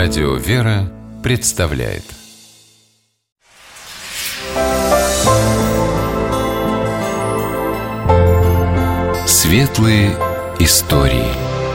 Радио «Вера» представляет Светлые истории.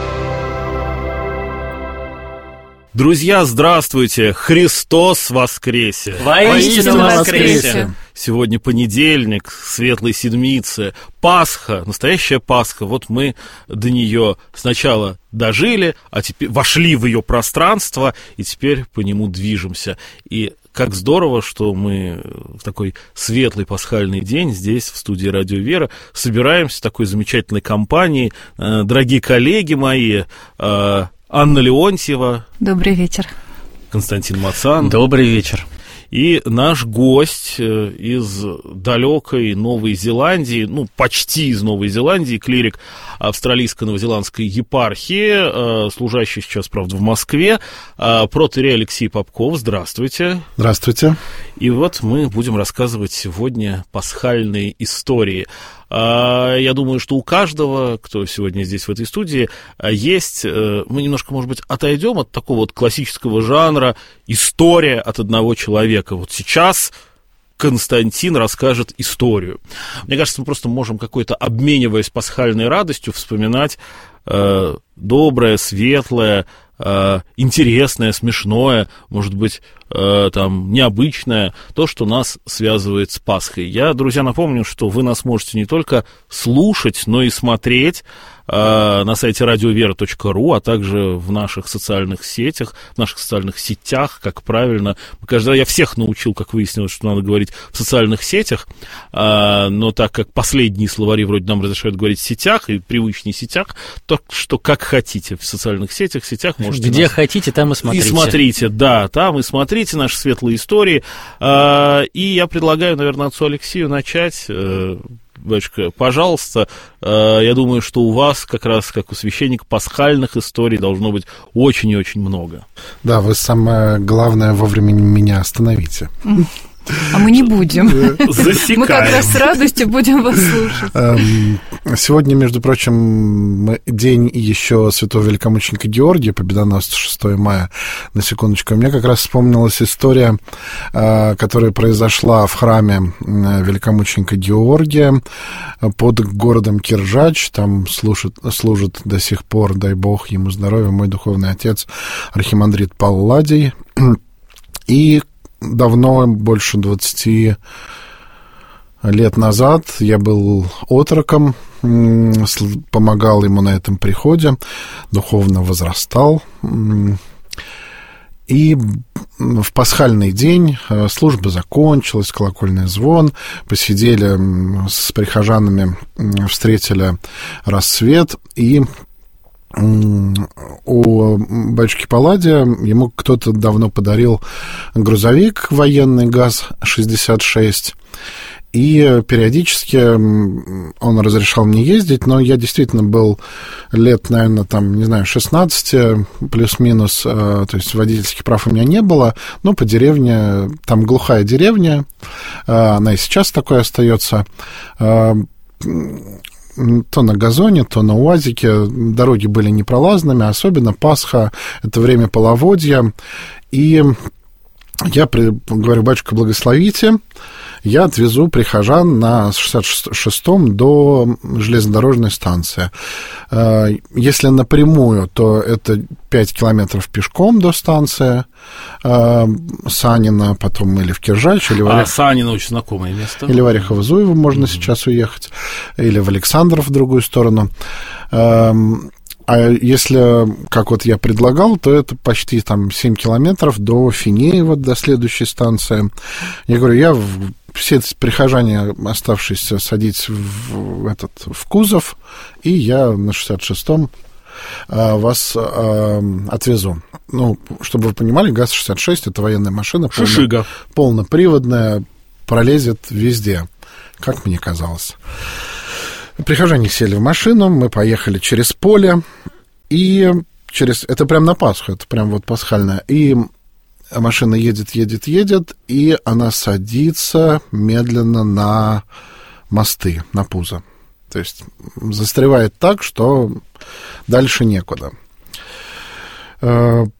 Друзья, здравствуйте! Христос воскресе! Воистину воскресе! Сегодня понедельник, Светлой Седмицы, Пасха, настоящая Пасха. Вот мы до нее сначала дожили, а теперь вошли в ее пространство, и теперь по нему движемся. И как здорово, что мы в такой светлый пасхальный день здесь, в студии «Радио Вера», собираемся в такой замечательной компании. Дорогие коллеги мои, Анна Леонтьева. Добрый вечер. Константин Мацан. Добрый вечер. И наш гость из далекой Новой Зеландии, почти из Новой Зеландии, клирик австралийско-новозеландской епархии, служащий сейчас, правда, в Москве, протоиерей Алексей Попков. Здравствуйте. Здравствуйте. И вот мы будем рассказывать сегодня пасхальные истории. Я думаю, что у каждого, кто сегодня здесь в этой студии, есть... Мы немножко, может быть, отойдем от такого вот классического жанра «история от одного человека». Вот сейчас Константин расскажет историю. Мне кажется, мы просто можем какой-то, обмениваясь пасхальной радостью, вспоминать доброе, светлое, интересное, смешное, может быть, необычное, то, что нас связывает с Пасхой. Я, друзья, напомню, что вы нас можете не только слушать, но и смотреть на сайте radiovera.ru, а также в наших социальных сетях, как правильно. Каждый раз я всех научил, как выяснилось, что надо говорить в социальных сетях, но так как последние словари вроде нам разрешают говорить в сетях, и привычнее сетях, то что как хотите в социальных сетях можете... Где хотите, там и смотрите. И смотрите, да, там и смотрите наши светлые истории. И я предлагаю, наверное, отцу Алексею начать. Батюшка, пожалуйста, я думаю, что у вас, как раз как у священника, пасхальных историй должно быть очень и очень много. Да, вы самое главное вовремя меня остановите. А мы не будем. Засекаем. Мы как раз с радостью будем вас слушать. Сегодня, между прочим, день еще святого великомученика Георгия, Победоносца, 6 мая, на секундочку. Мне как раз вспомнилась история, которая произошла в храме великомученика Георгия под городом Киржач. Там служит до сих пор, дай Бог ему здоровья, мой духовный отец архимандрит Палладий. И давно, больше 20 лет назад, я был отроком, помогал ему на этом приходе, духовно возрастал. И в пасхальный день служба закончилась, колокольный звон, посидели с прихожанами, встретили рассвет, и у батюшки Палладия ему кто-то давно подарил грузовик военный ГАЗ-66, и периодически он разрешал мне ездить, но я действительно был лет, наверное, 16 плюс-минус, то есть водительских прав у меня не было, но по деревне, там глухая деревня, она и сейчас такой остается, то на газоне, то на УАЗике, дороги были непролазными, особенно Пасха, это время половодья, и я говорю: батюшка, благословите, я отвезу прихожан на 66-м до железнодорожной станции. Если напрямую, то это 5 километров пешком до станции Санина, потом или в Киржач, или в Санина очень знакомое место. Или в Орехово-Зуево можно сейчас уехать, или в Александров в другую сторону. А если, как вот я предлагал, то это почти 7 километров до Финеева, до следующей станции. Я говорю, все прихожане, оставшиеся, садитесь в кузов, и я на 66-м вас отвезу. Чтобы вы понимали, ГАЗ-66 — это военная машина. Шишига. Полноприводная, пролезет везде, как мне казалось. Прихожане сели в машину, мы поехали через поле, и это прям на Пасху, это прям вот пасхальная, и машина едет, и она садится медленно на мосты, на пузо. То есть застревает так, что дальше некуда.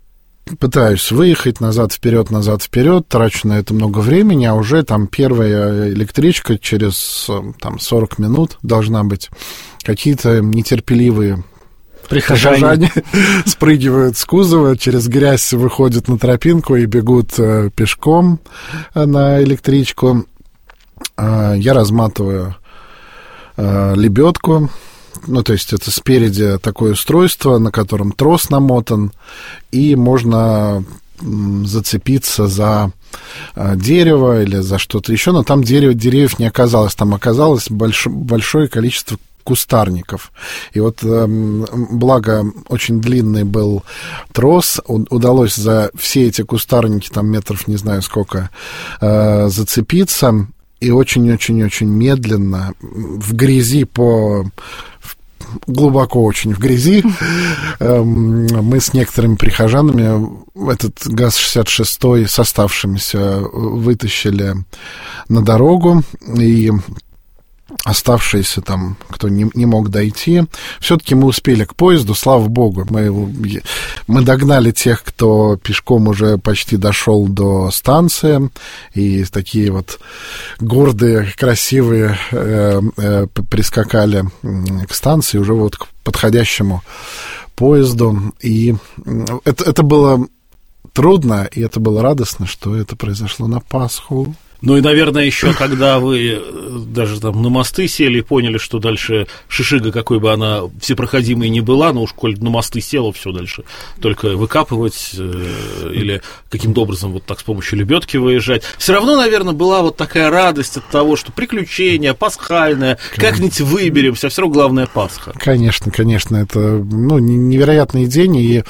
пытаюсь выехать назад, вперед, трачу на это много времени, а уже там первая электричка через там 40 минут должна быть. Какие-то нетерпеливые прихожане спрыгивают с кузова, через грязь выходят на тропинку и бегут пешком на электричку. Я разматываю лебедку. Ну, то есть это спереди такое устройство, на котором трос намотан, и можно зацепиться за дерево или за что-то еще, но там деревьев не оказалось, там оказалось большое количество кустарников. И вот, благо, очень длинный был трос, удалось за все эти кустарники, там метров не знаю сколько, зацепиться, и очень-очень-очень медленно в грязи глубоко очень в грязи. Мы с некоторыми прихожанами этот ГАЗ-66 с оставшимися вытащили на дорогу, и оставшиеся там, кто не мог дойти, все-таки мы успели к поезду, слава богу. Мы догнали тех, кто пешком уже почти дошел до станции, и такие вот гордые, красивые прискакали к станции, уже вот к подходящему поезду. И это было трудно, и это было радостно, что это произошло на Пасху. Ну и, наверное, еще когда вы даже там на мосты сели и поняли, что дальше шишига, какой бы она всепроходимой ни была, но уж коль на мосты села, все дальше только выкапывать или каким-то образом вот так с помощью лебедки выезжать. Все равно, наверное, была вот такая радость от того, что приключение пасхальное, как-нибудь выберемся, все равно главное Пасха. Конечно, это невероятный день, и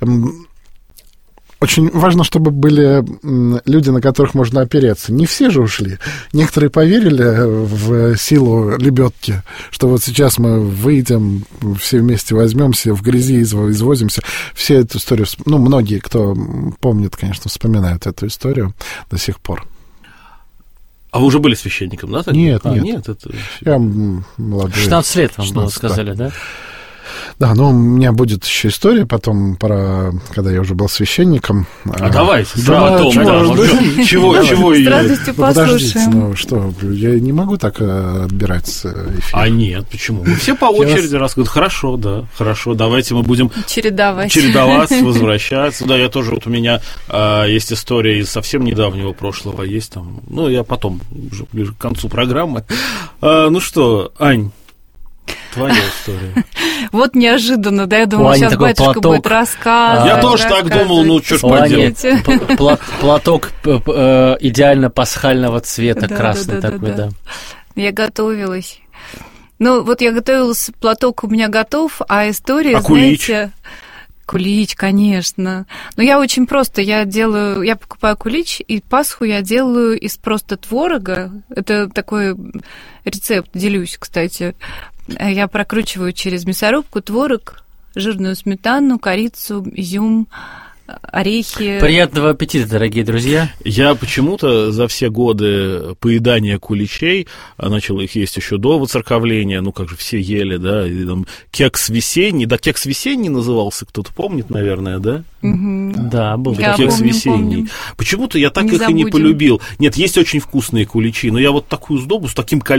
очень важно, чтобы были люди, на которых можно опереться. Не все же ушли. Некоторые поверили в силу лебедки, что вот сейчас мы выйдем, все вместе возьмемся, в грязи извозимся. Все эту историю, многие, кто помнит, конечно, вспоминают эту историю до сих пор. А вы уже были священником, да? Нет. Это... Я молодой. 16 лет вам было, сказали, да? Да, но у меня будет еще история потом, когда я уже был священником. Давайте, сразу. Чего ее? С радостью послушаем. Что, я не могу так отбирать эфир. А нет, почему? Мы все по очереди рассказывают. Хорошо, давайте мы будем чередоваться, возвращаться. Да, я тоже, вот у меня есть история из совсем недавнего прошлого, есть там, я потом, уже ближе к концу программы. Ну что, Ань, твоя история. Вот неожиданно, да, я думала, сейчас батюшка будет рассказывать. Я тоже так думал, что ж поделать. Платок идеально пасхального цвета, красный такой, да. Я готовилась. Вот я готовилась, платок у меня готов, а история, знаете... Кулич, конечно. Но я очень просто, я покупаю кулич, и Пасху я делаю из просто творога. Это такой рецепт, делюсь, кстати. Я прокручиваю через мясорубку творог, жирную сметану, корицу, изюм, орехи. Приятного аппетита, дорогие друзья. Я почему-то за все годы поедания куличей начал их есть еще до воцерковления, как же все ели, да, и там кекс весенний, кекс весенний назывался, кто-то помнит, наверное, да? Угу. Да, был кекс весенний. Помню. Почему-то я так их и не полюбил. Нет, есть очень вкусные куличи, но я вот такую сдобу в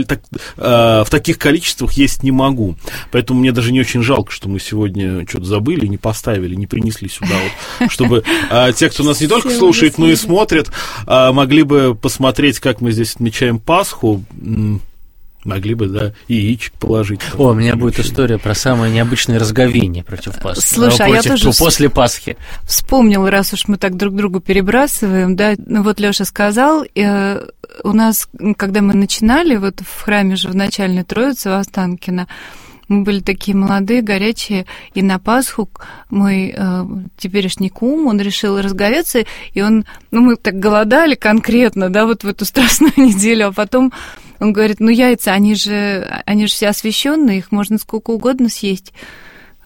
таких количествах есть не могу. Поэтому мне даже не очень жалко, что мы сегодня что-то забыли, не поставили, не принесли сюда вот, чтобы те, кто нас не только слушает, но и смотрят, могли бы посмотреть, как мы здесь отмечаем Пасху. Могли бы, да, яичек положить. У меня будет история про самое необычное разговение против Пасхи. Слушай, я тоже после Пасхи. Вспомнила, раз уж мы так друг другу перебрасываем, да, вот Лёша сказал, у нас, когда мы начинали, вот в храме же в начальной Троице в Останкино, мы были такие молодые, горячие, и на Пасху мой теперешний кум, он решил разговеться, и мы так голодали конкретно, да, вот в эту страстную неделю, а потом он говорит, яйца, они же все освященные, их можно сколько угодно съесть.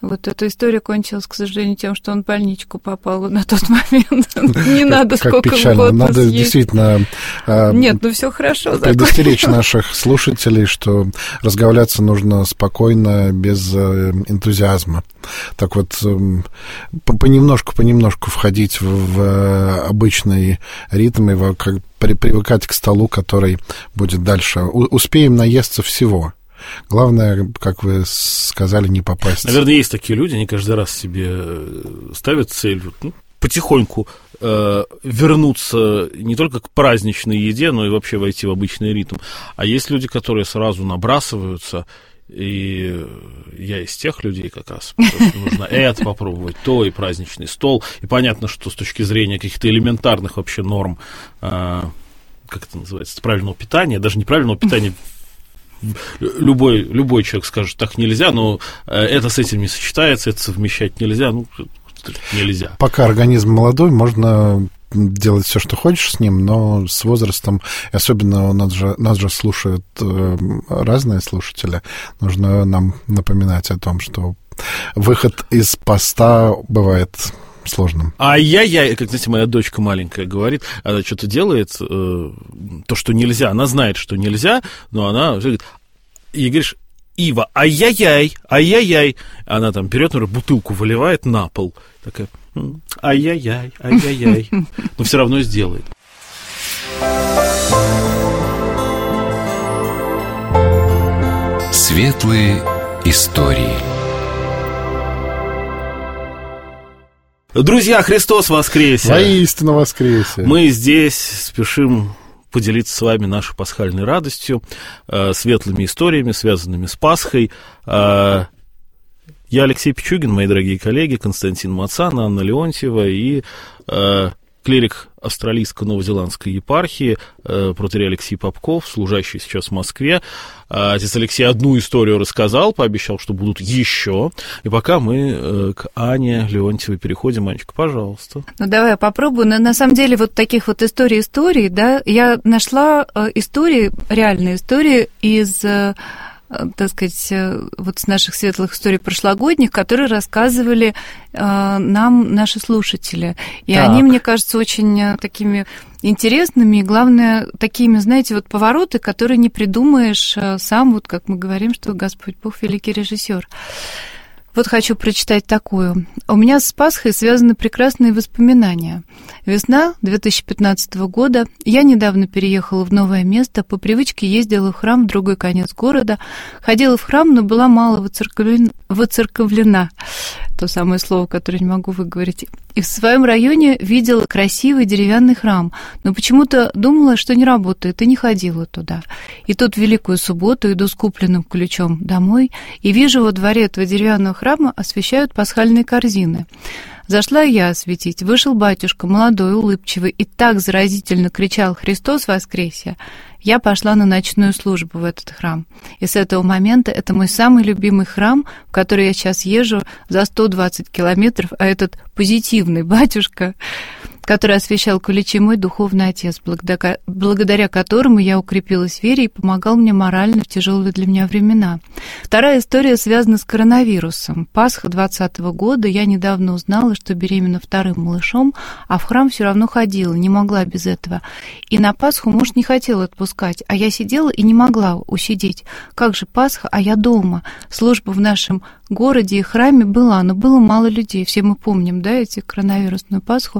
Вот эта история кончилась, к сожалению, тем, что он в больничку попал на тот момент. Не надо сколько угодно надо действительно нет, ну все хорошо. Предостеречь наших слушателей, что разговляться нужно спокойно, без энтузиазма. Так вот, понемножку входить в обычный ритм и привыкать к столу, который будет дальше. Успеем наесться всего. Главное, как вы сказали, не попасть. Наверное, есть такие люди, они каждый раз себе ставят цель потихоньку вернуться не только к праздничной еде, но и вообще войти в обычный ритм. А есть люди, которые сразу набрасываются, и я из тех людей как раз, нужно это попробовать, то и праздничный стол. И понятно, что с точки зрения каких-то элементарных вообще норм, как это называется, правильного питания, даже неправильного питания, любой человек скажет, так нельзя, но это с этим не сочетается, это совмещать нельзя, нельзя. Пока организм молодой, можно делать все, что хочешь с ним, но с возрастом, особенно нас же слушают разные слушатели, нужно нам напоминать о том, что выход из поста бывает сложным. Ай-яй-яй, как, знаете, моя дочка маленькая говорит, она что-то делает, то, что нельзя, она знает, что нельзя, но она говорит, и говоришь, Ива, ай-яй-яй, ай-яй-яй, она там берет, например, бутылку выливает на пол, такая, ай-яй-яй, ай-яй-яй, но все равно сделает. Светлые истории. Друзья, Христос воскресе! Воистину воскресе! Мы здесь спешим поделиться с вами нашей пасхальной радостью, светлыми историями, связанными с Пасхой. Я Алексей Пичугин, мои дорогие коллеги, Константин Мацан, Анна Леонтьева и клирик австралийско-новозеландской епархии, протоиерей Алексей Попков, служащий сейчас в Москве. Отец Алексей одну историю рассказал, пообещал, что будут еще. И пока мы к Ане Леонтьевой переходим. Анечка, пожалуйста. Ну, давай я попробую. Но на самом деле вот таких вот историй, да, я нашла реальные истории из... так сказать, вот с наших светлых историй прошлогодних, которые рассказывали нам наши слушатели. И они, мне кажется, очень такими интересными, и, главное, такими, знаете, вот повороты, которые не придумаешь сам, вот как мы говорим, что Господь Бог великий режиссер. Вот хочу прочитать такую. У меня с Пасхой связаны прекрасные воспоминания. Весна 2015 года. Я недавно переехала в новое место. По привычке ездила в храм в другой конец города. Ходила в храм, но была мало воцерковлена. То самое слово, которое не могу выговорить. И в своем районе видела красивый деревянный храм, но почему-то думала, что не работает, и не ходила туда. И тут в Великую субботу иду с купленным ключом домой, и вижу, во дворе этого деревянного храма освещают пасхальные корзины. Зашла я осветить, вышел батюшка, молодой, улыбчивый, и так заразительно кричал «Христос воскресе!». Я пошла на ночную службу в этот храм. И с этого момента это мой самый любимый храм, в который я сейчас езжу за 120 километров, а этот позитивный батюшка, который освещал куличи, мой духовный отец, благодаря которому я укрепилась в вере и помогал мне морально в тяжелые для меня времена. Вторая история связана с коронавирусом. Пасха 2020 года. Я недавно узнала, что беременна вторым малышом, а в храм все равно ходила, не могла без этого. И на Пасху муж не хотел отпускать, а я сидела и не могла усидеть. Как же Пасха, а я дома. Служба в нашем городе и храме была, но было мало людей. Все мы помним, да, эти коронавирусную Пасху.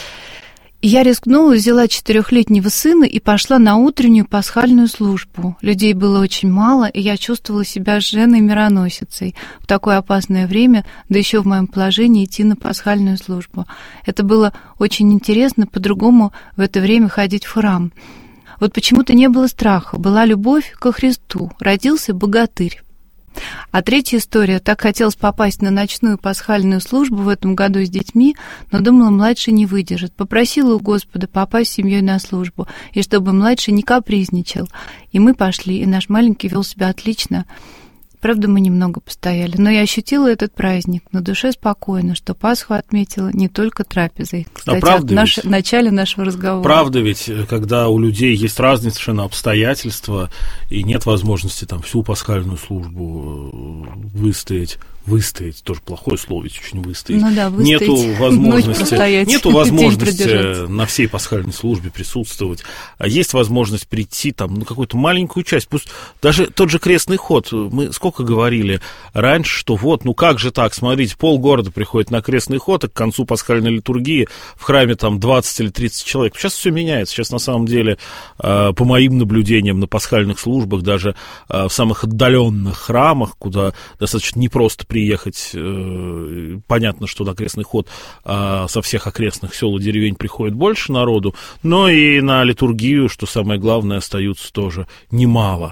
И я рискнула, взяла 4-летнего сына и пошла на утреннюю пасхальную службу. Людей было очень мало, и я чувствовала себя женой-мироносицей в такое опасное время, да еще в моем положении идти на пасхальную службу. Это было очень интересно, по-другому в это время ходить в храм. Вот почему-то не было страха, была любовь ко Христу, родился богатырь. А третья история. Так хотелось попасть на ночную пасхальную службу в этом году с детьми, но думала, младший не выдержит. Попросила у Господа попасть с семьей на службу, и чтобы младший не капризничал. И мы пошли, и наш маленький вел себя отлично. Правда, мы немного постояли, но я ощутила этот праздник, на душе спокойно, что Пасху отметила не только трапезой. Кстати, в начале нашего разговора. Правда ведь, когда у людей есть разные совершенно обстоятельства, и нет возможности там всю пасхальную службу выстоять выстоять, тоже плохое слово, ведь очень выстоять. Ну да, выстоять. Нету возможности на всей пасхальной службе присутствовать, а есть возможность прийти там на какую-то маленькую часть, пусть даже тот же крестный ход, мы сколько говорили раньше, что вот, ну как же так, смотрите, полгорода приходит на крестный ход, а к концу пасхальной литургии в храме там 20 или 30 человек. Сейчас все меняется, сейчас на самом деле, по моим наблюдениям на пасхальных службах, даже в самых отдаленных храмах, куда достаточно непросто приехать, понятно, что на крестный ход со всех окрестных сел и деревень приходит больше народу, но и на литургию, что самое главное, остаются тоже немало.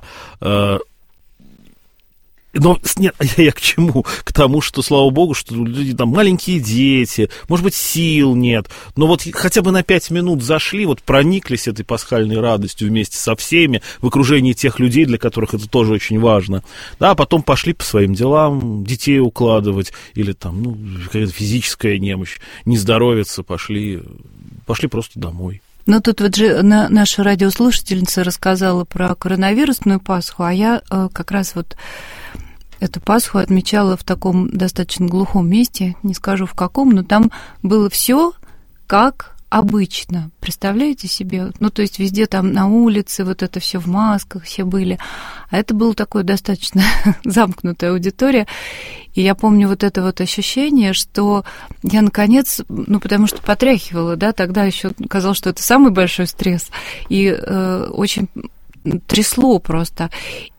Но нет, я к чему? К тому, что, слава богу, что люди там маленькие дети, может быть, сил нет, но вот хотя бы на 5 минут зашли, вот прониклись этой пасхальной радостью вместе со всеми, в окружении тех людей, для которых это тоже очень важно. Да, потом пошли по своим делам, детей укладывать, или там, ну, какая-то физическая немощь, не здоровиться, пошли просто домой. Ну, тут вот же наша радиослушательница рассказала про коронавирусную Пасху, а я как раз вот эту Пасху отмечала в таком достаточно глухом месте, не скажу в каком, но там было все как обычно. Представляете себе? Ну, то есть везде там на улице вот это все в масках все были. А это была такое достаточно замкнутая аудитория. И я помню вот это вот ощущение, что я наконец, ну, потому что потряхивала, да, тогда еще казалось, что это самый большой стресс. И очень трясло просто.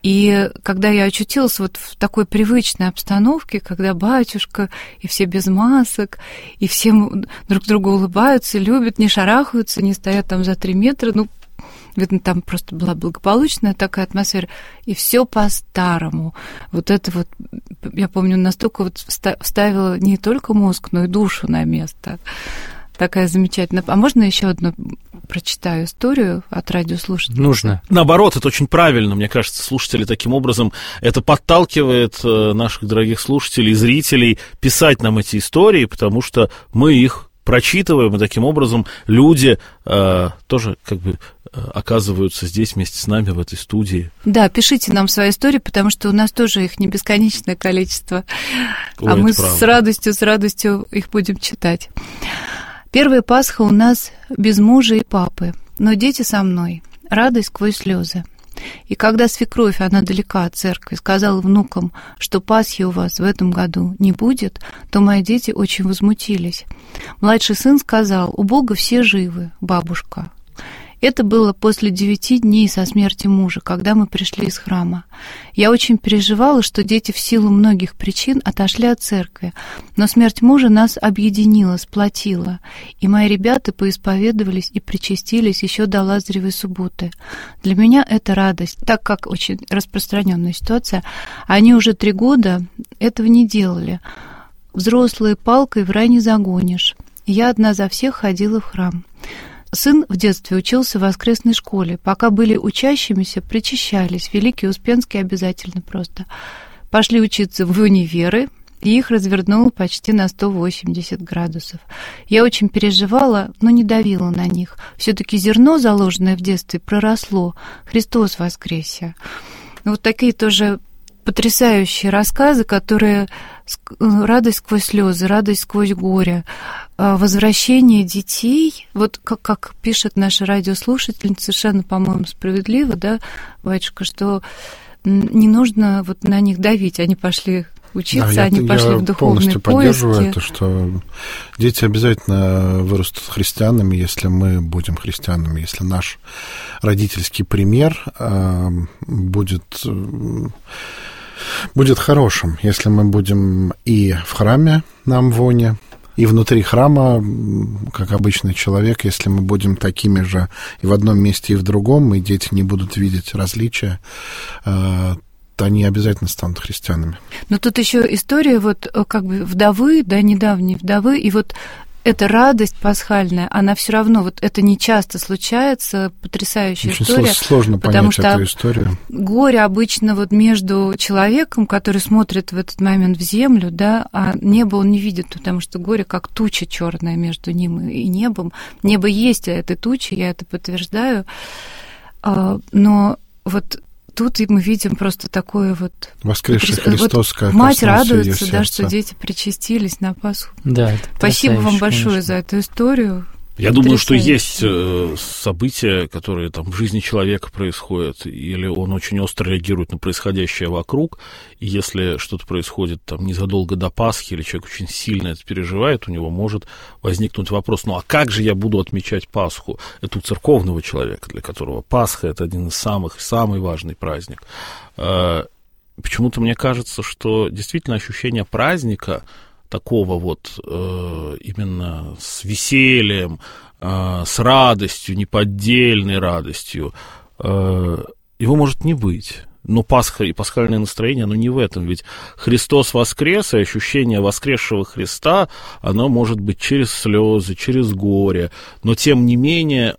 И когда я очутилась вот в такой привычной обстановке, когда батюшка, и все без масок, и все друг другу улыбаются, любят, не шарахаются, не стоят там за 3 метра, ну, видно, там просто была благополучная такая атмосфера, и все по-старому. Вот это вот, я помню, настолько вот вставила не только мозг, но и душу на место. Такая замечательная. А можно еще одну прочитаю историю от радиослушателей? Нужно. Наоборот, это очень правильно. Мне кажется, слушатели таким образом, это подталкивает наших дорогих слушателей, зрителей писать нам эти истории, потому что мы их прочитываем, и таким образом люди тоже как бы оказываются здесь вместе с нами в этой студии. Да, пишите нам свои истории, потому что у нас тоже их не бесконечное количество. Ой, а мы с радостью их будем читать. Первая Пасха у нас без мужа и папы, но дети со мной, радость сквозь слезы. И когда свекровь, она далека от церкви, сказала внукам, что Пасхи у вас в этом году не будет, то мои дети очень возмутились. Младший сын сказал: у Бога все живы, бабушка. Это было после 9 дней со смерти мужа, когда мы пришли из храма. Я очень переживала, что дети в силу многих причин отошли от церкви, но смерть мужа нас объединила, сплотила, и мои ребята поисповедовались и причастились еще до Лазаревой субботы. Для меня это радость, так как очень распространенная ситуация. Они уже 3 года этого не делали. Взрослые палкой в рай не загонишь. Я одна за всех ходила в храм. Сын в детстве учился в воскресной школе. Пока были учащимися, причащались. Великий Успенский обязательно просто. Пошли учиться в универы, и их развернуло почти на 180 градусов. Я очень переживала, но не давила на них. Все-таки зерно, заложенное в детстве, проросло. Христос воскресе. Вот такие тоже потрясающие рассказы, которые радость сквозь слезы, радость сквозь горе, возвращение детей, вот как пишет наша радиослушательница, совершенно, по-моему, справедливо, да, батюшка, что не нужно вот на них давить, они пошли учиться, да, они пошли в духовные поиски. Я полностью поддерживаю это, что дети обязательно вырастут христианами, если мы будем христианами, если наш родительский пример будет хорошим, если мы будем и в храме на Амвоне, и внутри храма, как обычный человек, если мы будем такими же и в одном месте, и в другом, и дети не будут видеть различия, то они обязательно станут христианами. Но тут еще история вот как бы вдовы, да, недавней вдовы, и вот эта радость пасхальная, она все равно, вот это не часто случается, потрясающая очень история. Очень сложно понять эту историю. Горе обычно вот между человеком, который смотрит в этот момент в землю, да, а небо он не видит, потому что горе как туча черная между ним и небом. Небо есть этой тучи, я это подтверждаю, но вот тут мы видим просто такое вот... Воскресший Христос, как мать радуется, да, что дети причастились на Пасху. Да, спасибо вам большое за эту историю. Я думаю, что есть события, которые там в жизни человека происходят, или он очень остро реагирует на происходящее вокруг, и если что-то происходит там незадолго до Пасхи, или человек очень сильно это переживает, у него может возникнуть вопрос, ну а как же я буду отмечать Пасху? Это у церковного человека, для которого Пасха – это один из самый важный праздник. Почему-то мне кажется, что действительно ощущение праздника, такого вот именно с весельем, с радостью, неподдельной радостью, его может не быть. Но Пасха и пасхальное настроение, оно не в этом. Ведь Христос воскрес, и ощущение воскресшего Христа, оно может быть через слезы, через горе. Но тем не менее,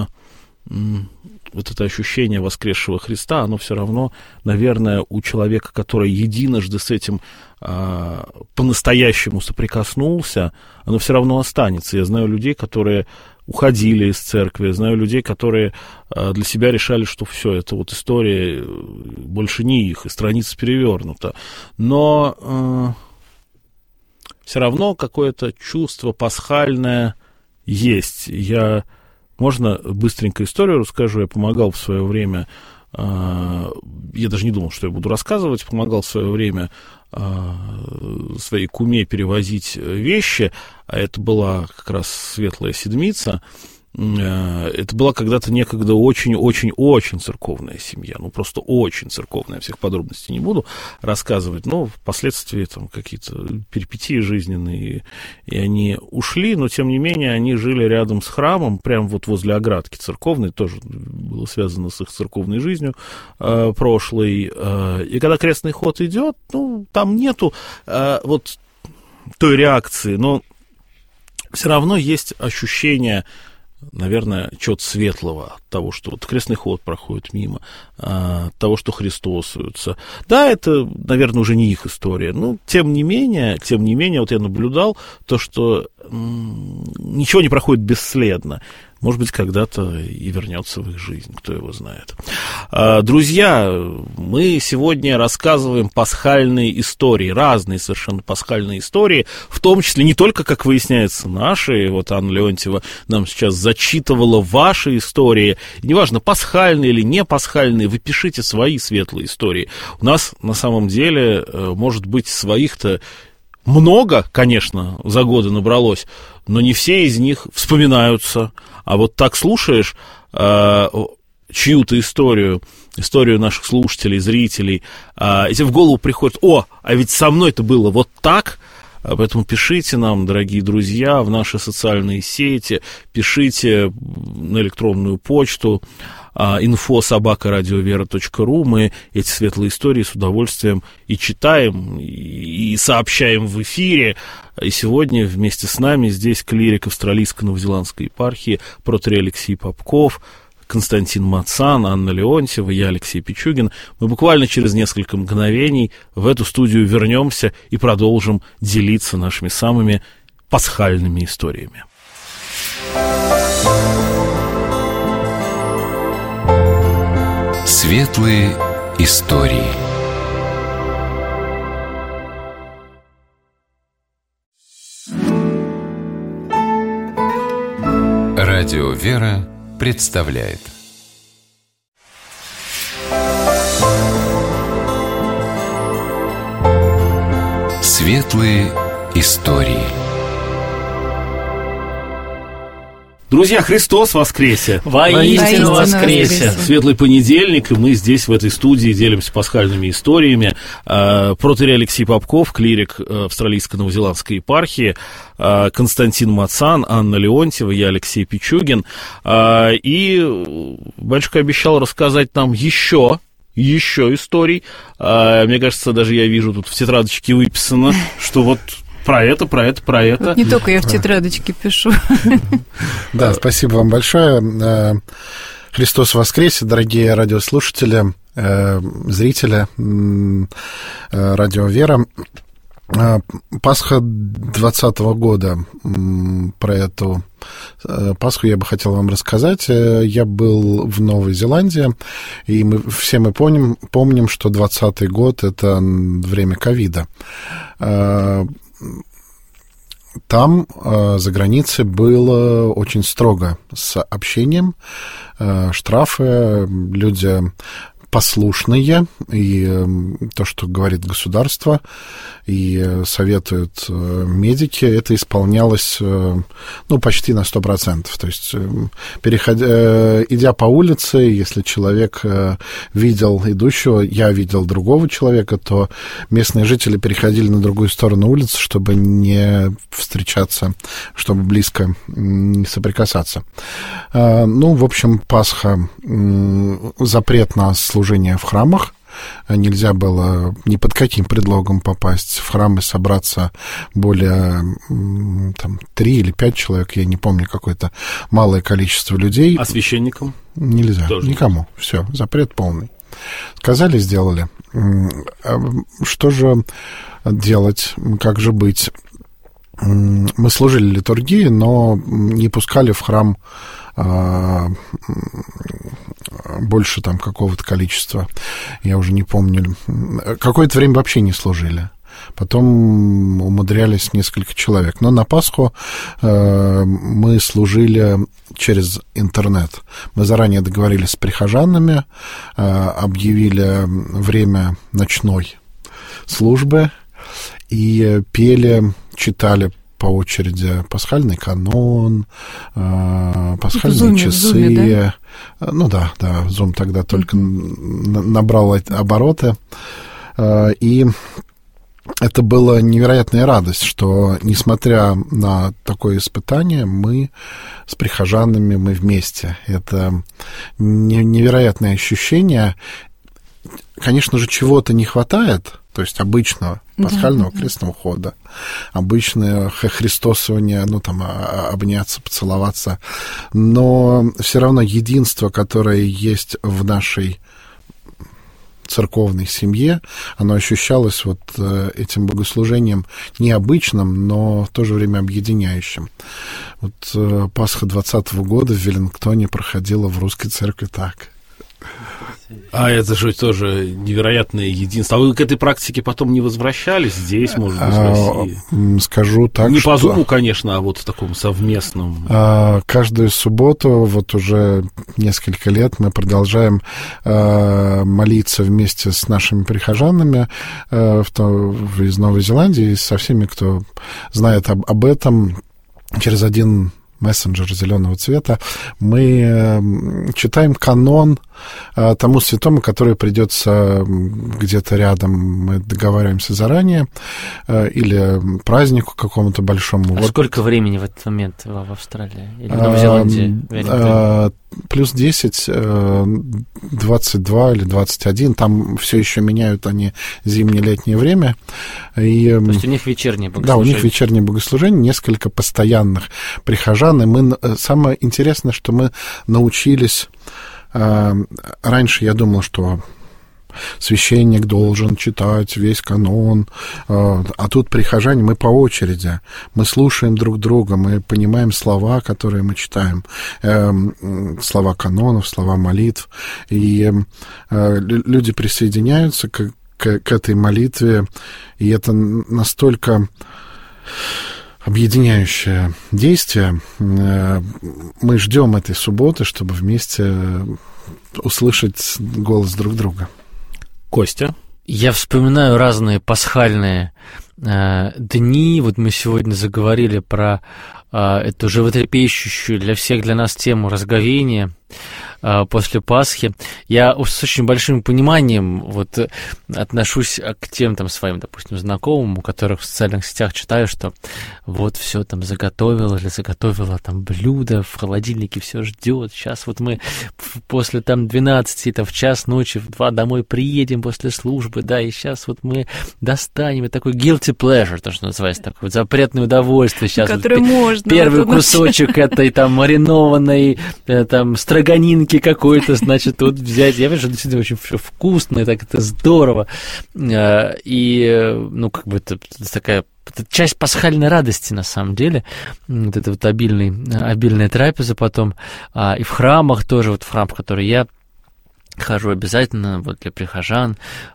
вот это ощущение воскресшего Христа, оно все равно, наверное, у человека, который единожды с этим по-настоящему соприкоснулся, оно все равно останется. Я знаю людей, которые уходили из церкви, я знаю людей, которые для себя решали, что все, это вот история больше не их, и страница перевернута. Но все равно какое-то чувство пасхальное есть. Можно быстренько историю расскажу? Я помогал в свое время, я даже не думал, что я буду рассказывать, помогал в свое время своей куме перевозить вещи, а это была как раз Светлая Седмица. Это была когда-то некогда очень-очень-очень церковная семья, ну просто очень церковная, всех подробностей не буду рассказывать, но впоследствии там какие-то перипетии жизненные, и они ушли, но тем не менее они жили рядом с храмом, прямо вот возле оградки церковной, тоже было связано с их церковной жизнью прошлой, и когда крестный ход идет, ну там нету вот той реакции, но все равно есть ощущение, наверное, чего-то светлого от того, что вот крестный ход проходит мимо, от того, что христосуются. Да, это, наверное, уже не их история, но тем не менее, вот я наблюдал то, что ничего не проходит бесследно. Может быть, когда-то и вернется в их жизнь, кто его знает. Друзья, мы сегодня рассказываем пасхальные истории, разные совершенно пасхальные истории, в том числе не только, как выясняется, наши. Вот Анна Леонтьева нам сейчас зачитывала ваши истории. Неважно, пасхальные или не пасхальные, вы пишите свои светлые истории. У нас на самом деле, может быть, своих-то много, конечно, за годы набралось, но не все из них вспоминаются. А вот так слушаешь чью-то историю наших слушателей, зрителей, и тебе в голову приходит: о, а ведь со мной-то было вот так. Поэтому пишите нам, дорогие друзья, в наши социальные сети, пишите на электронную почту info@radiovera.ru. Мы эти светлые истории с удовольствием и читаем, и сообщаем в эфире. И сегодня вместе с нами здесь клирик Австралийско-Новозеландской епархии протоиерей Алексей Попков, Константин Мацан, Анна Леонтьева, я Алексей Пичугин. Мы буквально через несколько мгновений в эту студию вернемся и продолжим делиться нашими самыми пасхальными историями. Светлые истории. Радио «Вера» представляет Светлые истории. Друзья, Христос воскресе! Воистину воскресе! Светлый понедельник, и мы здесь, в этой студии, делимся пасхальными историями. Протоиерей Алексей Попков, клирик Австралийско-Новозеландской епархии, Константин Мацан, Анна Леонтьева, я Алексей Пичугин. И батюшка обещал рассказать нам еще историй. Мне кажется, даже я вижу, тут в тетрадочке выписано, что вот... Про это. Вот не только я в тетрадочке пишу. Да, спасибо вам большое. Христос воскресе, дорогие радиослушатели, зрители Радио «Вера». Пасха 2020 года, про эту Пасху я бы хотел вам рассказать. Я был в Новой Зеландии, и мы помним, что 2020 год – это время ковида. Там за границей было очень строго с общением, штрафы, люди послушные, и то, что говорит государство, и советуют медики, это исполнялось, почти на 100%. То есть, идя по улице, если человек видел идущего, я видел другого человека, то местные жители переходили на другую сторону улицы, чтобы не встречаться, чтобы близко не соприкасаться. В общем, Пасха, запрет на служение в храмах. Нельзя было ни под каким предлогом попасть в храм и собраться более 3 или 5 человек, я не помню, какое-то малое количество людей. А священникам? Нельзя, тоже никому. Все, запрет полный. Сказали, сделали. Что же делать, как же быть? Мы служили литургии, но не пускали в храм больше там какого-то количества, я уже не помню. Какое-то время вообще не служили. Потом умудрялись несколько человек. Но на Пасху мы служили через интернет. Мы заранее договорились с прихожанами, объявили время ночной службы и пели, читали по очереди пасхальный канон, пасхальные часы. В Zoom, да? Zoom тогда только набрал обороты. И это была невероятная радость, что, несмотря на такое испытание, мы с прихожанами, мы вместе. Это невероятное ощущение. Конечно же, чего-то не хватает, то есть обычного пасхального крестного хода, обычное христосование, обняться, поцеловаться, но все равно единство, которое есть в нашей церковной семье, оно ощущалось этим богослужением необычным, но в то же время объединяющим. Пасха 2020 года в Веллингтоне проходила в русской церкви так. А это же тоже невероятное единство. А вы к этой практике потом не возвращались здесь, может быть, в России? Скажу так, не по Zoom, конечно, а в таком совместном. Каждую субботу, уже несколько лет, мы продолжаем молиться вместе с нашими прихожанами из Новой Зеландии, со всеми, кто знает об этом, через один мессенджер зеленого цвета, мы читаем канон тому святому, который придется где-то рядом, мы договариваемся заранее, или празднику какому-то большому. А сколько времени в этот момент в Австралии или в Новой Зеландии? Плюс 10, 22 или 21, там все еще меняют они зимнее-летнее время. То есть у них вечернее богослужение. Да, у них вечернее богослужение, несколько постоянных прихожан, и самое интересное, что мы научились. Раньше я думал, что священник должен читать весь канон, а тут прихожане, мы по очереди, мы слушаем друг друга, мы понимаем слова, которые мы читаем, слова канонов, слова молитв, и люди присоединяются к этой молитве, и это настолько объединяющее действие. Мы ждем этой субботы, чтобы вместе услышать голос друг друга. Костя? Я вспоминаю разные пасхальные дни. Мы сегодня заговорили про эту животрепещущую для всех, для нас тему разговения после Пасхи. Я с очень большим пониманием отношусь к тем своим, допустим, знакомым, у которых в социальных сетях читаю, что все заготовила блюдо, в холодильнике все ждет. Сейчас мы после 12, в час ночи, в 2 домой приедем после службы, и сейчас мы достанем. Это такой guilty pleasure, то, что называется, такое запретное удовольствие. Сейчас которое можно. Первый кусочек этой маринованной строганинки вареники какой-то, значит, вот взять. Я вижу, действительно очень вкусно, так это здорово. И, ну, как бы это такая... Это часть пасхальной радости, на самом деле. Вот это вот обильная трапеза потом. И в храмах тоже, вот в храм, в который я хожу обязательно вот для прихожан,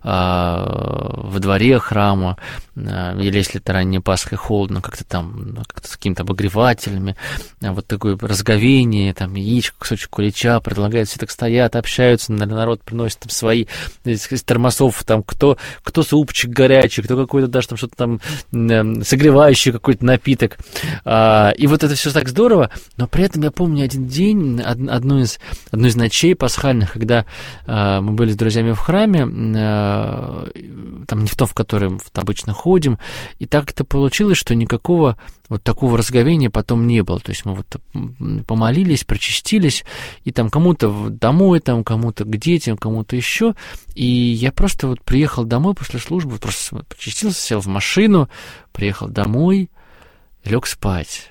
во дворе храма, или если это ранняя Пасха и холодно, как-то там как-то с какими-то обогревателями, вот такое разговение, там яичко, кусочек кулича предлагают, все так стоят, общаются, народ приносит там свои из термосов, там кто супчик горячий, кто какой-то даже там что-то там согревающий какой-то напиток. И вот это все так здорово, но при этом я помню один день, одну из ночей пасхальных, когда мы были с друзьями в храме, там не в том, в котором обычно ходим, и так это получилось, что никакого вот такого разговения потом не было. То есть мы вот помолились, причастились, и там кому-то домой, там кому-то к детям, кому-то еще. И я просто вот приехал домой после службы, просто причастился, сел в машину, приехал домой, лег спать.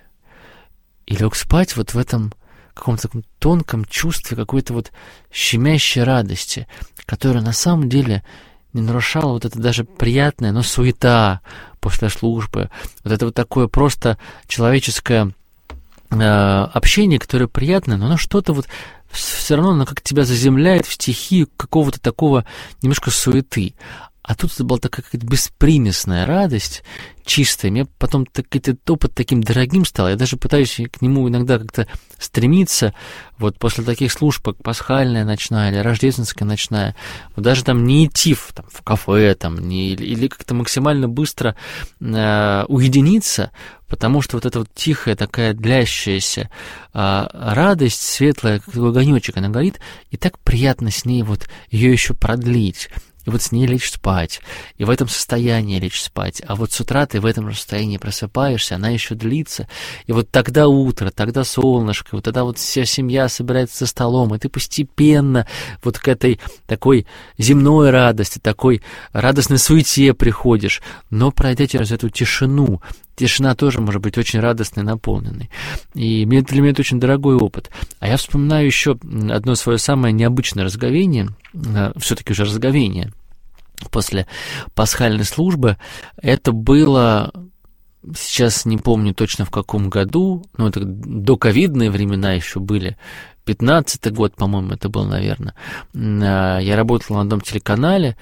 И лег спать вот в этом каком-то таком тонком чувстве какой-то вот щемящей радости, которая на самом деле не нарушала вот это даже приятное, но суета после службы. Вот это вот такое просто человеческое общение, которое приятное, но оно что-то вот все равно, оно как тебя заземляет в стихию какого-то такого немножко суеты. А тут это была такая какая-то беспримесная радость, чистая. Мне потом этот опыт таким дорогим стал. Я даже пытаюсь к нему иногда как-то стремиться. Вот после таких служб, как пасхальная ночная или рождественская ночная, вот даже там не идти в кафе там, или как-то максимально быстро уединиться, потому что вот эта вот тихая такая длящаяся радость, светлая, как огонечек, она горит, и так приятно с ней вот ее еще продлить. И вот с ней лечь спать, и в этом состоянии лечь спать. А вот с утра ты в этом же состоянии просыпаешься, она еще длится. И вот тогда утро, тогда солнышко, вот тогда вот вся семья собирается за столом, и ты постепенно вот к этой такой земной радости, такой радостной суете приходишь, но пройдя через эту тишину. Тишина тоже может быть очень радостной, наполненной. И для меня это очень дорогой опыт. А я вспоминаю еще одно свое самое необычное разговение, все-таки уже разговение после пасхальной службы. Это было, сейчас не помню точно в каком году, но это доковидные времена еще были, 15-й год, по-моему, это был, наверное. Я работал на одном телеканале,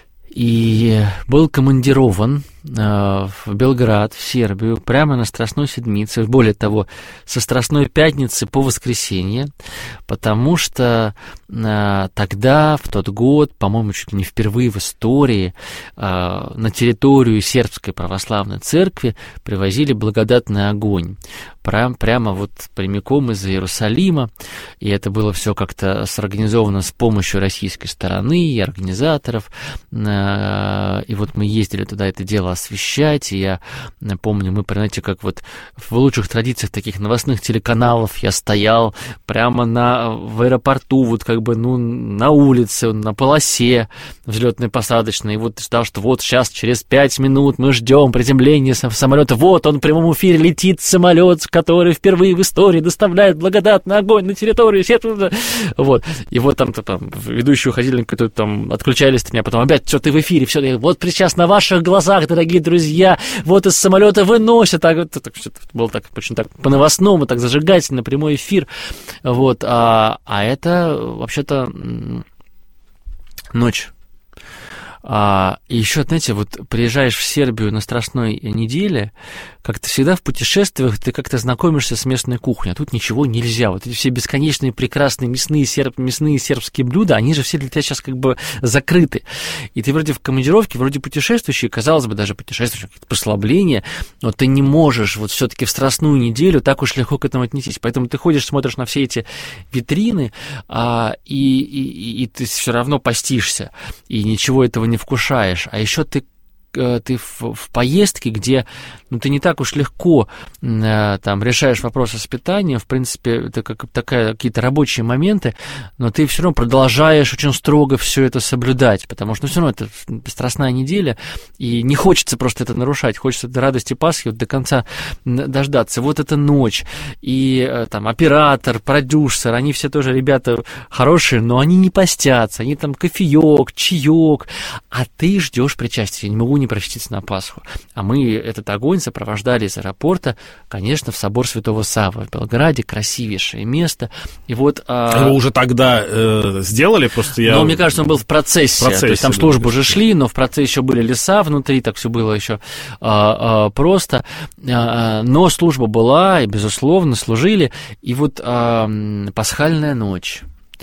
и был командирован в Белград, в Сербию, прямо на Страстной Седмице, более того, со Страстной Пятницы по воскресенье, потому что тогда, в тот год, по-моему, чуть ли не впервые в истории, на территорию Сербской Православной Церкви привозили благодатный огонь, прямо вот прямиком из Иерусалима, и это было все как-то сорганизовано с помощью российской стороны и организаторов, и вот мы ездили туда это дело освещать, и я помню, мы, знаете, как вот в лучших традициях таких новостных телеканалов я стоял прямо в аэропорту, вот как бы, ну, на улице, на полосе взлетно-посадочной, и вот ждал, что вот сейчас, через 5 минут мы ждем приземления самолета, вот он в прямом эфире летит самолет, который впервые в истории доставляет благодатный огонь на территорию Сербии, вот, и вот там ведущие уходили, которые там отключались от меня, потом опять, все, ты в эфире, все, вот сейчас на ваших глазах, дорогие друзья, вот из самолета выносят, это было так, очень так по-новостному, так зажигательно, прямой эфир, вот, а это вообще-то ночь. И еще, знаете, вот приезжаешь в Сербию на Страстной неделе, как-то всегда в путешествиях ты как-то знакомишься с местной кухней, а тут ничего нельзя. Вот эти все бесконечные прекрасные мясные сербские блюда, они же все для тебя сейчас как бы закрыты. И ты вроде в командировке, вроде путешествующий, казалось бы, даже путешествующий, какие-то послабления, но ты не можешь вот все-таки в Страстную неделю так уж легко к этому отнестись. Поэтому ты ходишь, смотришь на все эти витрины, и ты все равно постишься, и ничего этого не вкушаешь. А еще ты ты в поездке, где ты не так уж легко там решаешь вопросы с питанием, в принципе, это какие-то рабочие моменты, но ты все равно продолжаешь очень строго все это соблюдать, потому что все равно это страстная неделя, и не хочется просто это нарушать, хочется до радости Пасхи вот до конца дождаться. Вот эта ночь, и там оператор, продюсер, они все тоже ребята хорошие, но они не постятся, они там кофеек, чаек, а ты ждешь причастия. Я не могу не причаститься на Пасху. А мы этот огонь сопровождали из аэропорта, конечно, в собор Святого Саввы в Белграде, красивейшее место. И вот... Его уже тогда сделали, просто я... Но мне кажется, он был в процессе. То есть там службы уже шли, но в процессе еще были леса внутри, так все было еще просто. Но служба была, и, безусловно, служили. И вот пасхальная ночь.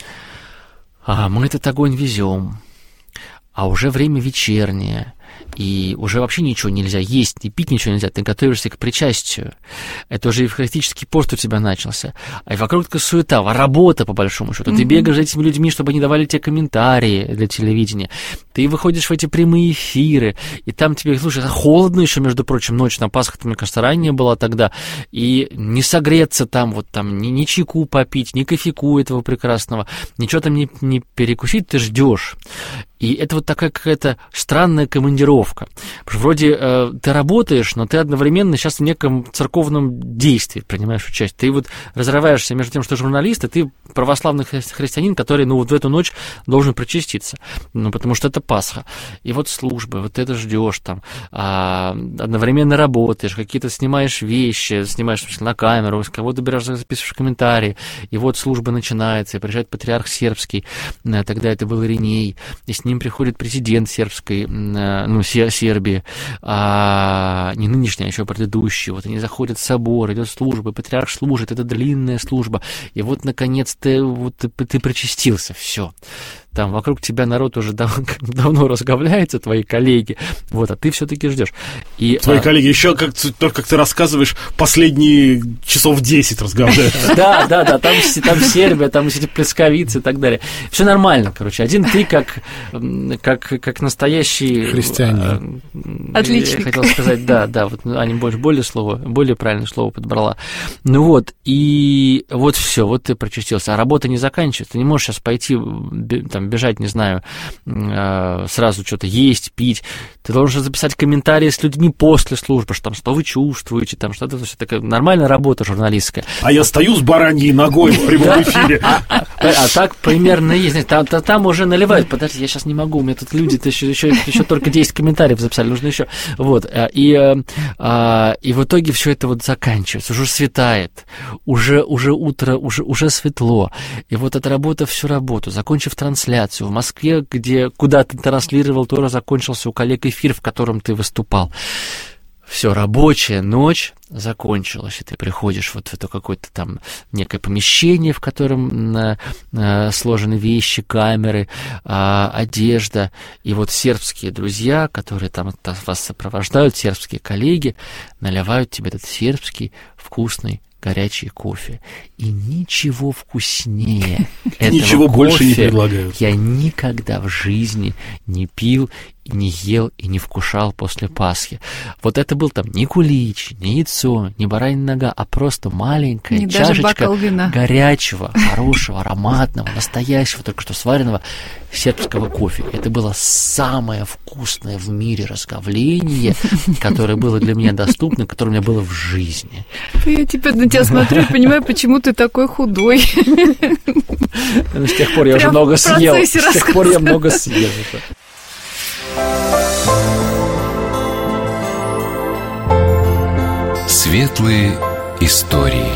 Мы этот огонь везем, а уже время вечернее, и уже вообще ничего нельзя есть, и пить ничего нельзя, ты готовишься к причастию. Это уже евхаристический пост у тебя начался. А вокруг такая суета, работа, по большому счету. Ты бегаешь за этими людьми, чтобы они давали тебе комментарии для телевидения. Ты выходишь в эти прямые эфиры, и там тебе, слушай, холодно еще, между прочим, ночь на Пасху, мне кажется, ранее была тогда, и не согреться там, вот там, ни чайку попить, ни кофейку этого прекрасного, ничего там не перекусить, ты ждешь. И это вот такая какая-то странная командировка. Потому что вроде ты работаешь, но ты одновременно сейчас в неком церковном действии принимаешь участие. Ты вот разрываешься между тем, что журналист, и ты православный христианин, который, вот в эту ночь должен причаститься. Потому что это Пасха. И вот службы, вот это ждешь там. Одновременно работаешь, какие-то снимаешь вещи, снимаешь на камеру, кого-то берешь, записываешь комментарии. И вот служба начинается, и приезжает патриарх сербский, тогда это был Ириней, и с ним приходит президент сербской, Сербии, не нынешний, а еще предыдущий. Вот они заходят в собор, идет служба, патриарх служит, это длинная служба. И вот, наконец, ты причастился, все. Там вокруг тебя народ уже давно разговляется, твои коллеги, вот, а ты все-таки ждешь. И, твои коллеги еще, как ты рассказываешь, последние часов 10 разговаривают. Да, там Сербия, там все эти плесковицы и так далее. Все нормально, короче. Один ты как настоящий... Христианин. Отличник. Я хотел сказать, да, вот Аня более правильное слово подобрала. И вот все, вот ты причастился. А работа не заканчивается. Ты не можешь сейчас пойти там бежать, не знаю, сразу что-то есть, пить. Ты должен записать комментарии с людьми после службы, что вы чувствуете, там что-то, все такая нормальная работа журналистская. А я стою с бараньей ногой в прямом эфире. А так примерно есть. Там уже наливают. Подожди, я сейчас не могу, у меня тут люди еще только 10 комментариев записали, нужно еще. Вот. И в итоге все это вот заканчивается. Уже светает, уже утро, уже светло. И вот отработав всю работу, закончив трансляцию в Москве, куда ты транслировал, тоже закончился у коллег эфир, в котором ты выступал. Все, рабочая ночь закончилась, и ты приходишь вот в это какое-то там некое помещение, в котором сложены вещи, камеры, одежда, и вот сербские друзья, которые там вас сопровождают, сербские коллеги, наливают тебе этот сербский вкусный горячий кофе. И ничего вкуснее этого ничего кофе больше не предлагают. Я никогда в жизни не пил, не ел и не вкушал после Пасхи. Вот это был там не кулич, не яйцо, не баранья нога, а просто маленькая чашечка горячего, хорошего, ароматного, настоящего, только что сваренного сербского кофе. Это было самое вкусное в мире разговление, которое было для меня доступно, которое у меня было в жизни. Я теперь на тебя смотрю и понимаю, почему ты такой худой. С тех пор я уже много съел. С тех пор я много съел. Светлые истории.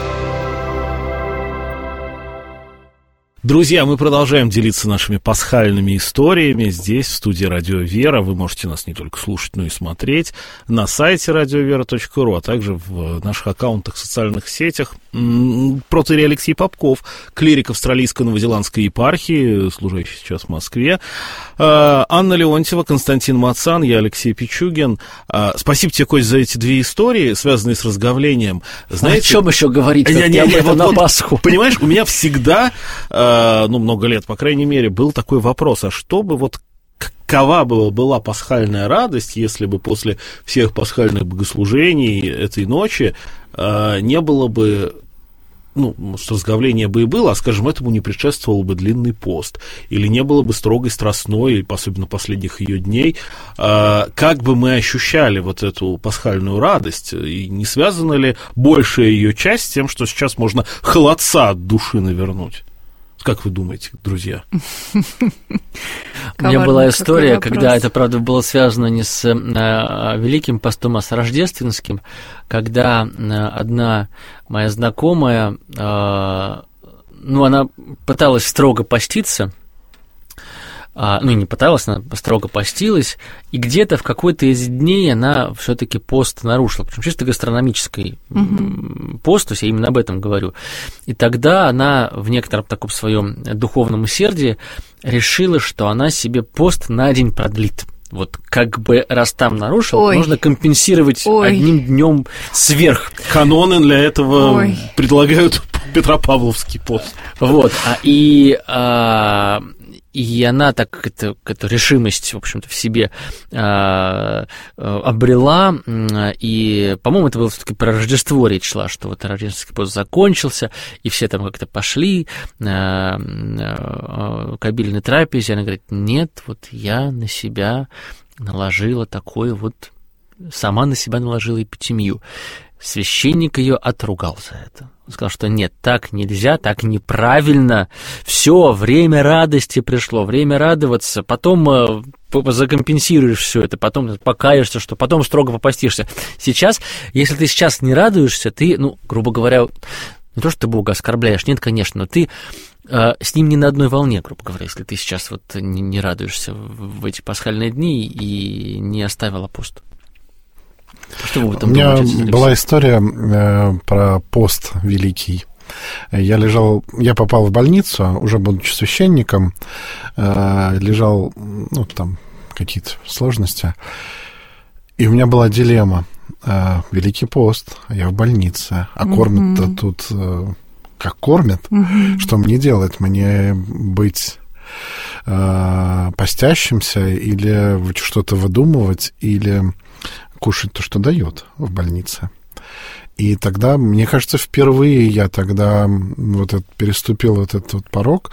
Друзья, мы продолжаем делиться нашими пасхальными историями здесь, в студии «Радио Вера». Вы можете нас не только слушать, но и смотреть на сайте radiovera.ru, а также в наших аккаунтах в социальных сетях. Протоиерей Алексей Попков, клирик австралийско-новозеландской епархии, служащий сейчас в Москве. Анна Леонтьева, Константин Мацан, я Алексей Пичугин. Спасибо тебе, Кость, за эти две истории, связанные с разговлением. Знаете, о чем еще говорить на Пасху? Понимаешь, у меня всегда... много лет, по крайней мере, был такой вопрос, а что бы вот какова была пасхальная радость, если бы после всех пасхальных богослужений этой ночи не было бы, может, разговление бы и было, а, скажем, этому не предшествовал бы длинный пост, или не было бы строгой страстной, особенно последних ее дней, как бы мы ощущали вот эту пасхальную радость, и не связана ли большая ее часть с тем, что сейчас можно холодца от души навернуть? Как вы думаете, друзья? У меня была история, когда это, правда, было связано не с Великим постом, а с рождественским, когда одна моя знакомая, она пыталась строго поститься, не пыталась, она строго постилась, и где-то в какой-то из дней она все-таки пост нарушила, причем чисто гастрономический пост, то есть я именно об этом говорю. И тогда она в некотором таком своем духовном усердии решила, что она себе пост на день продлит. Вот как бы раз там нарушил, нужно компенсировать одним днем сверх. Каноны для этого предлагают Петропавловский пост. Вот, и она так эту решимость, в общем-то, в себе обрела, и, по-моему, это было все-таки про Рождество речь шла, что вот рождественский пост закончился, и все там как-то пошли к обильной трапезе, она говорит, нет, вот я на себя наложила такое вот, сама на себя наложила эпитемию. Священник ее отругал за это. Он сказал, что нет, так нельзя, так неправильно. Все, время радости пришло, время радоваться. Потом закомпенсируешь все это, потом покаешься, что потом строго попастишься. Сейчас, если ты сейчас не радуешься, ты, грубо говоря, не то, что ты Бога оскорбляешь, нет, конечно, но ты с ним не на одной волне, грубо говоря, если ты сейчас вот не радуешься в эти пасхальные дни и не оставила пост. Что вы У меня была история про пост великий. Я попал в больницу, уже будучи священником, лежал, там какие-то сложности, и у меня была дилемма. Великий пост, я в больнице, а кормят-то тут как кормят. Что мне делать? Мне быть постящимся или что-то выдумывать, или кушать то, что дают в больнице. И тогда, мне кажется, впервые я тогда переступил этот порог,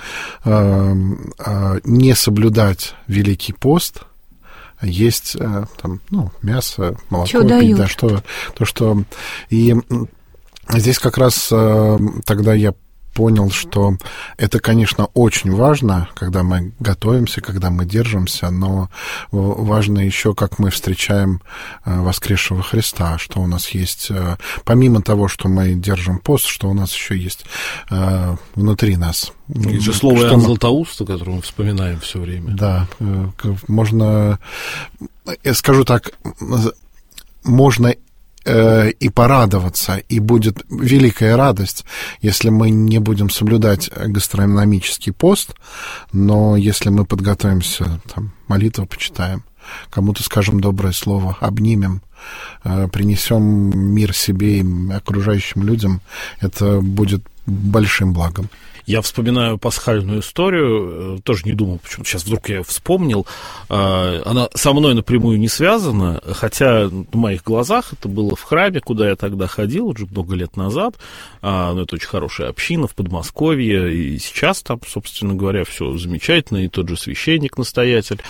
не соблюдать Великий пост, есть мясо, молоко пить, что. И здесь как раз тогда я понял, что это, конечно, очень важно, когда мы готовимся, когда мы держимся, но важно еще, как мы встречаем воскресшего Христа, что у нас есть, помимо того, что мы держим пост, что у нас еще есть внутри нас. Есть же слово Иоанна Златоуста, которое мы вспоминаем все время. Да, можно, я скажу так, можно и порадоваться, и будет великая радость, если мы не будем соблюдать гастрономический пост, но если мы подготовимся, молитву почитаем, кому-то скажем доброе слово, обнимем, принесем мир себе и окружающим людям, это будет большим благом. Я вспоминаю пасхальную историю, тоже не думал, почему сейчас вдруг я вспомнил. Она со мной напрямую не связана, хотя в моих глазах это было в храме, куда я тогда ходил, уже много лет назад. Это очень хорошая община в Подмосковье, и сейчас там, собственно говоря, все замечательно, и тот же священник-настоятель.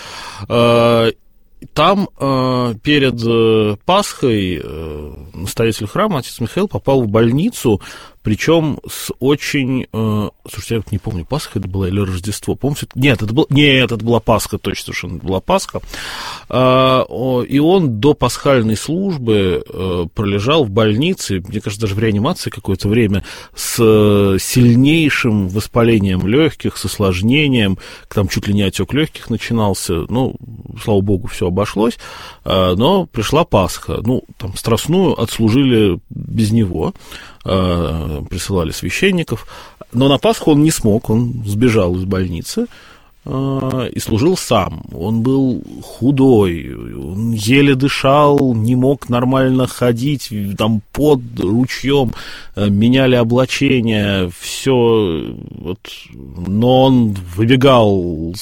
Там перед Пасхой настоятель храма, отец Михаил, попал в больницу, причем с очень... Слушайте, я не помню, Пасха это была или Рождество? Помните? Нет, это была Пасха, точно, совершенно была Пасха. И он до пасхальной службы пролежал в больнице, мне кажется, даже в реанимации какое-то время, с сильнейшим воспалением легких, с осложнением, там чуть ли не отек легких начинался. Слава богу, все обошлось, но пришла Пасха. Там страстную отслужили без него, присылали священников, но на Пасху он не смог, он сбежал из больницы и служил сам. Он был худой, он еле дышал, не мог нормально ходить, там под ручьем меняли облачение, все, но он выбегал с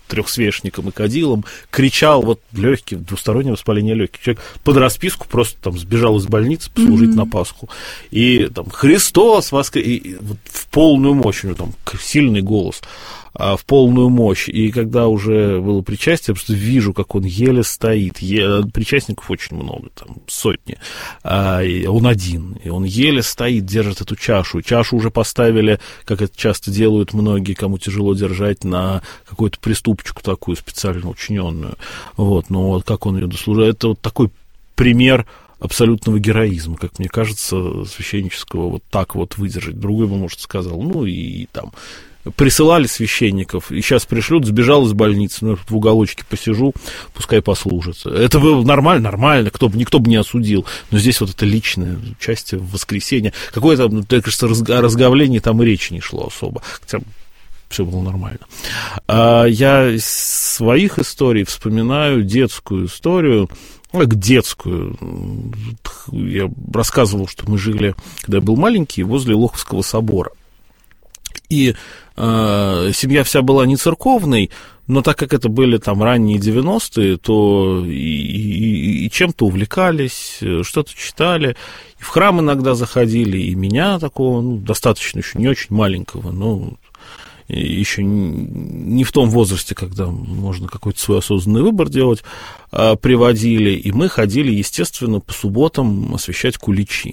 трехсвечником и кадилом, кричал, вот легкие, двустороннее воспаление легких. Человек под расписку просто там сбежал из больницы послужить на Пасху. И там «Христос воскрес!» И вот в полную мощь, у него там сильный голос, в полную мощь. И когда уже было причастие, я просто вижу, как он еле стоит. Причастников очень много, там сотни. Он один. И он еле стоит, держит эту чашу. Чашу уже поставили, как это часто делают многие, кому тяжело держать, на какую-то приступочку такую специально учиненную. Вот. Но вот как он ее дослужил, это вот такой пример абсолютного героизма, как мне кажется, священнического, вот так вот выдержать. Другой бы, может, сказал, ну и там... Присылали священников, и сейчас пришлют, сбежал из больницы, ну, в уголочке посижу, пускай послужат. Это было нормально, никто бы не осудил. Но здесь вот это личное участие в воскресенье. Какое-то, мне кажется, о разговлении там и речи не шло особо. Хотя все было нормально. Я из своих историй вспоминаю детскую историю, детскую. Я рассказывал, что мы жили, когда я был маленький, возле Лоховского собора. И семья вся была не церковной, но так как это были там ранние 90-е, то и чем-то увлекались, что-то читали, и в храм иногда заходили, и меня такого, достаточно еще не очень маленького, но еще не в том возрасте, когда можно какой-то свой осознанный выбор делать, приводили, и мы ходили, естественно, по субботам освящать куличи.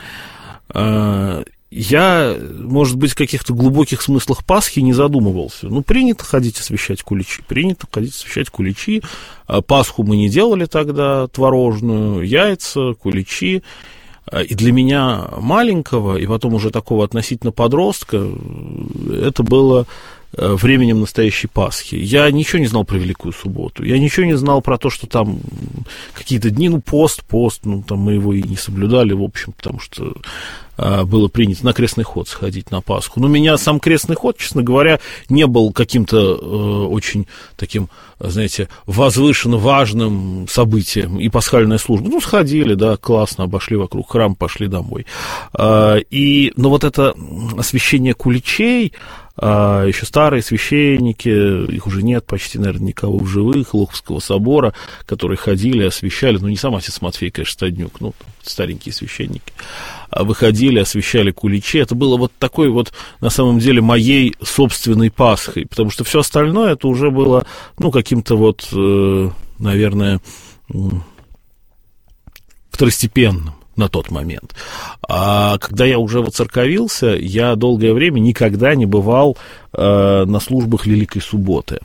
Я, может быть, в каких-то глубоких смыслах Пасхи не задумывался. Принято ходить освящать куличи. Пасху мы не делали тогда, творожную, яйца, куличи. И для меня маленького, и потом уже такого относительно подростка, это было временем настоящей Пасхи. Я ничего не знал про Великую Субботу. Я ничего не знал про то, что там какие-то дни, пост, там мы его и не соблюдали, в общем, потому что было принято на крестный ход сходить на Пасху. Но меня сам крестный ход, честно говоря, не был каким-то очень таким, знаете, возвышенно важным событием. И пасхальная служба. Сходили, да, классно, обошли вокруг храма, пошли домой. Но вот это освящение куличей, еще старые священники, их уже нет почти, наверное, никого в живых, Лоховского собора, которые ходили, освящали, не сам отец Матфей, конечно, Стаднюк, старенькие священники, выходили, освящали куличи. Это было вот такой вот, на самом деле, моей собственной Пасхой, потому что все остальное это уже было, каким-то вот, наверное, второстепенным на тот момент. А когда я уже воцерковился, я долгое время никогда не бывал на службах Великой Субботы.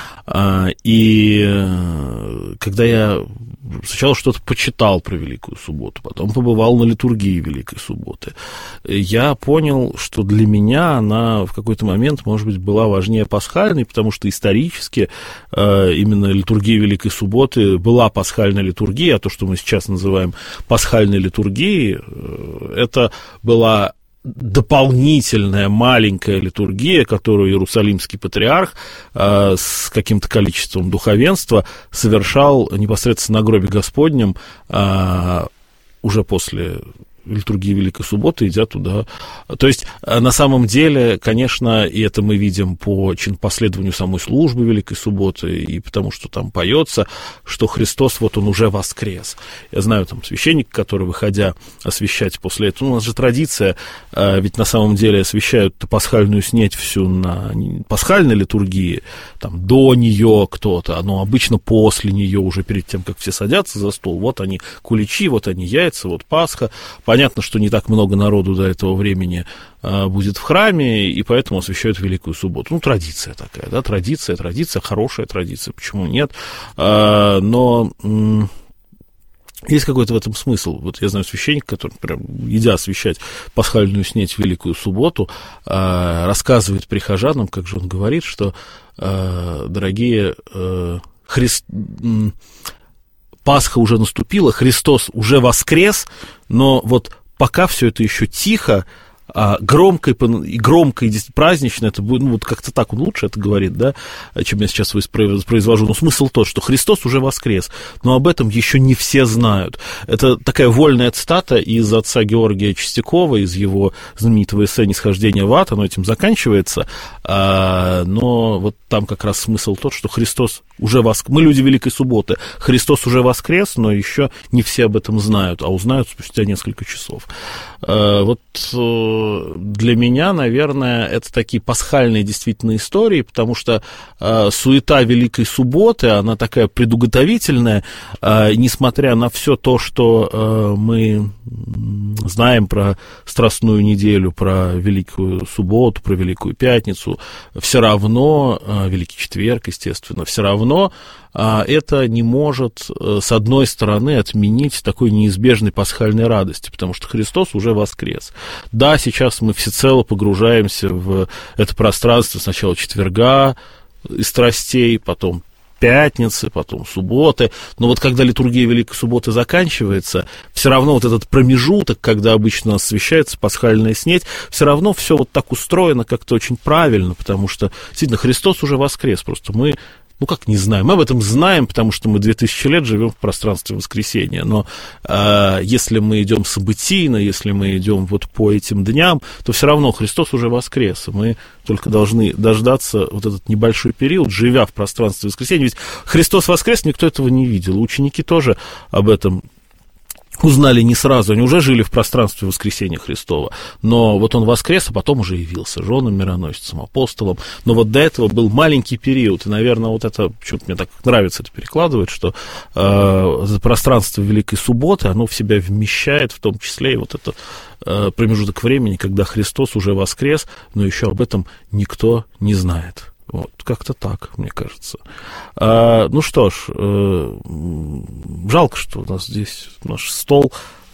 И когда я сначала что-то почитал про Великую Субботу, потом побывал на литургии Великой Субботы, я понял, что для меня она в какой-то момент, может быть, была важнее пасхальной, потому что исторически именно литургия Великой Субботы была пасхальной литургией, а то, что мы сейчас называем пасхальной литургией, это была дополнительная маленькая литургия, которую Иерусалимский патриарх с каким-то количеством духовенства совершал непосредственно на гробе Господнем уже после литургии Великой Субботы, идя туда. То есть, на самом деле, конечно, и это мы видим по последованию самой службы Великой Субботы, и потому что там поется, что Христос, вот он уже воскрес. Я знаю, там, священник, который, выходя освящать после этого, у нас же традиция, ведь на самом деле освящают пасхальную снеть всю на пасхальной литургии, там, до нее кто-то, но обычно после нее, уже перед тем, как все садятся за стол, вот они куличи, вот они яйца, вот Пасха. Понятно, что не так много народу до этого времени будет в храме, и поэтому освящают Великую Субботу. Традиция такая, да, традиция, хорошая традиция, почему нет? Но есть какой-то в этом смысл. Вот я знаю священника, который, прям, идя освящать пасхальную снеть в Великую Субботу, рассказывает прихожанам, как же он говорит, что, дорогие, Пасха уже наступила, Христос уже воскрес, но вот пока все это еще тихо, громко и празднично, это будет, ну, вот как-то так он лучше это говорит, да, чем я сейчас произвожу. Но смысл тот, что Христос уже воскрес, но об этом еще не все знают. Это такая вольная цитата из отца Георгия Чистякова, из его знаменитого эссе «Нисхождение в ад», оно этим заканчивается, но вот там как раз смысл тот, что Христос уже воскрес. Мы люди Великой Субботы, Христос уже воскрес, но еще не все об этом знают, а узнают спустя несколько часов. Вот для меня, наверное, это такие пасхальные действительно истории, потому что суета Великой Субботы, она такая предуготовительная, несмотря на все то, что мы знаем про Страстную неделю, про Великую Субботу, про Великую Пятницу, все равно, Великий Четверг, естественно, все равно это не может, с одной стороны, отменить такой неизбежной пасхальной радости, потому что Христос уже воскрес. Да, сейчас мы всецело погружаемся в это пространство сначала четверга и страстей, потом пятницы, потом субботы, но вот когда литургия Великой Субботы заканчивается, все равно вот этот промежуток, когда обычно освящается пасхальная снедь, все равно все вот так устроено как-то очень правильно, потому что, действительно, Христос уже воскрес, просто мы, ну как не знаем, мы об этом знаем, потому что мы 2000 лет живем в пространстве воскресения, но если мы идем событийно, если мы идем вот по этим дням, то все равно Христос уже воскрес, и мы только должны дождаться вот этот небольшой период, живя в пространстве воскресения, ведь Христос воскрес, никто этого не видел, ученики тоже об этом узнали не сразу, они уже жили в пространстве воскресения Христова, но вот он воскрес, а потом уже явился женам мироносицам, апостолам, но вот до этого был маленький период, и, наверное, вот это, почему-то мне так нравится это перекладывать, что пространство Великой Субботы, оно в себя вмещает, в том числе и вот это промежуток времени, когда Христос уже воскрес, но еще об этом никто не знает. Вот, как-то так, мне кажется. Ну что ж, жалко, что у нас здесь наш стол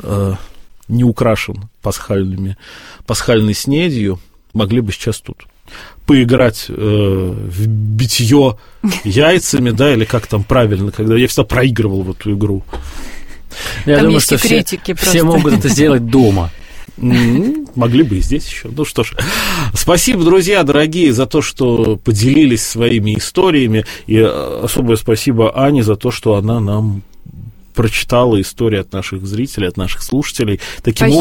не украшен пасхальной снедью. Могли бы сейчас тут поиграть в битье яйцами, да, или как там правильно, когда я всегда проигрывал в эту игру. Я думаю, что все могут это сделать дома. Могли бы и здесь еще. Ну что ж, спасибо, друзья, дорогие, за то, что поделились своими историями. И особое спасибо Ане за то, что она нам прочитала истории от наших зрителей, от наших слушателей. Таким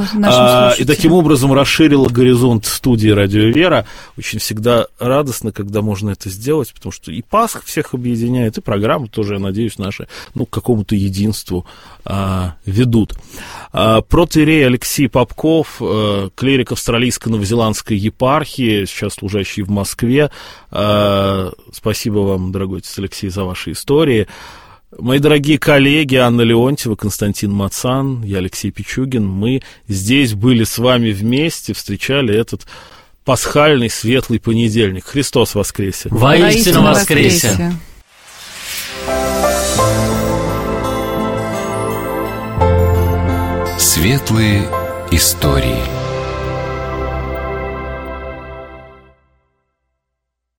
образом расширила горизонт студии «Радио Вера». Очень всегда радостно, когда можно это сделать, потому что и Пасха всех объединяет, и программы тоже, я надеюсь, наши к какому-то единству ведут. Протоиерей Алексей Попков, клирик австралийско-новозеландской епархии, сейчас служащий в Москве. Спасибо вам, дорогой отец Алексей, за ваши истории. Мои дорогие коллеги Анна Леонтьева, Константин Мацан, я Алексей Пичугин, мы здесь были с вами вместе, встречали этот пасхальный светлый понедельник. Христос воскресе! Воистину воскресе! Светлые истории.